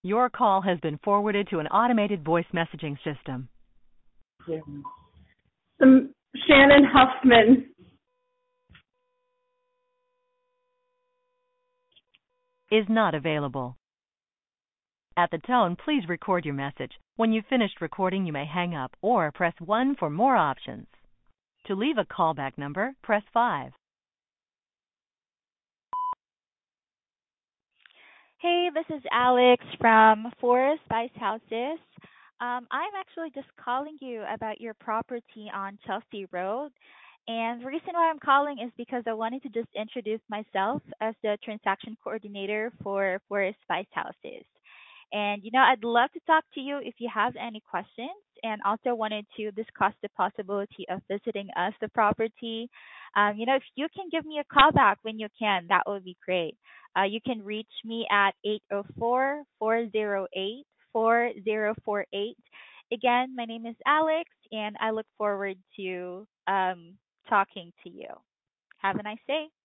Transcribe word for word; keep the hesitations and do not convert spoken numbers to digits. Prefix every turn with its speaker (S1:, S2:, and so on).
S1: Your call has been forwarded to an automated voice messaging system.
S2: Um, Shannon Huffman.
S1: Is not available. At the tone, please record your message. When you've finished recording, you may hang up or press one for more options. To leave a callback number, press five.
S3: Hey, this is Alex from Forest Spice Houses. Um, I'm actually just calling you about your property on Chelsea Road. And the reason why I'm calling is because I wanted to just introduce myself as the transaction coordinator for Forest Spice Houses. And, you know, I'd love to talk to you if you have any questions, and also wanted to discuss the possibility of visiting us, the property. Um, you know, if you can give me a call back when you can, that would be great. Uh, you can reach me at eight zero four, four zero eight, four zero four eight. Again, my name is Alex, and I look forward to um, talking to you. Have a nice day.